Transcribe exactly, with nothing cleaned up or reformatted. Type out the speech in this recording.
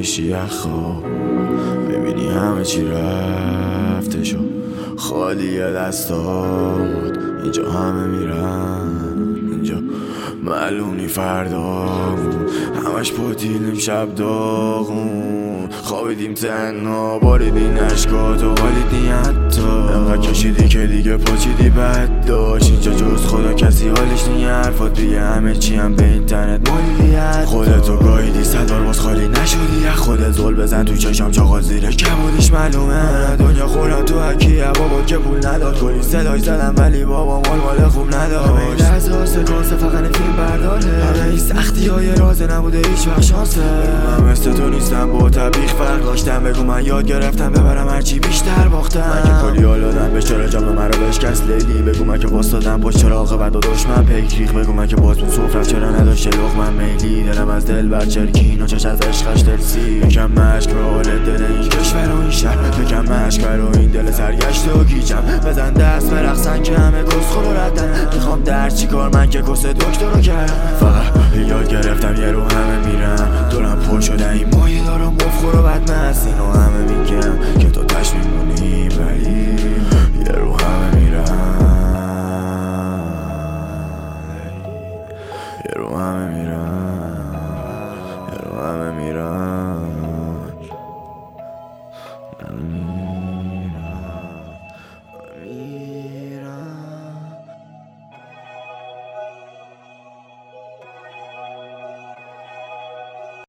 میشی یخا، ببینی همه چی رفته شو خالی دستات. اینجا همه میرن، اینجا معلومی فردامون، همش پاتیلیم شب داغون. خوابیدیم تنها باریدین عشقات و حالیدی حتی انقدر کشیدی که دیگه پاچیدی بد داشت. اینجا جز خدا کسی حالش نی، حرفات دیگه همه چی هم به اینترنت مالیت. خودتو گاییدی صدار باز خالی نشدی از خودت، زل بزن تو چشم چاقا زیرش کبودیش معلومه. دنیا خورم تو حکیه بابا که پول نداد، کلی سلاش زدم ولی بابا مال مال خوب نداشت. همه لحظه ها سکانسه فقط فیلم برداره، همه این سختی های رازه نبوده هیچ وقت شانسه. من مثل تو نیستم با طبیخ فرق داشتم، بگو من یاد گرفتم ببرم هرچی بیشتر باختم. من که کلی حال دادم به چرا جام مرا بشکست لیلی، بگو من که واسدادم پشت چراغ بعد و دشمن پیک، بگو من که باز بود سفرت چرا نداشت لقمه میلی. دلم از دل بر چرکین و چش از عشقش دلسی، یکم مشک به حال دل این کشور و این شهر، یکم مشک برو این دل سرگشته و گیجم. بزن دست برقصن که همه کسخور رو ردن، میخوام در چی کار من که کس دکتر رو کردم. فقط یاد گرفتم یه رو همه میرن، دورم پر شده این مایه دارم بفخور و بدمست. اینو همه میگم که تو تش میمونی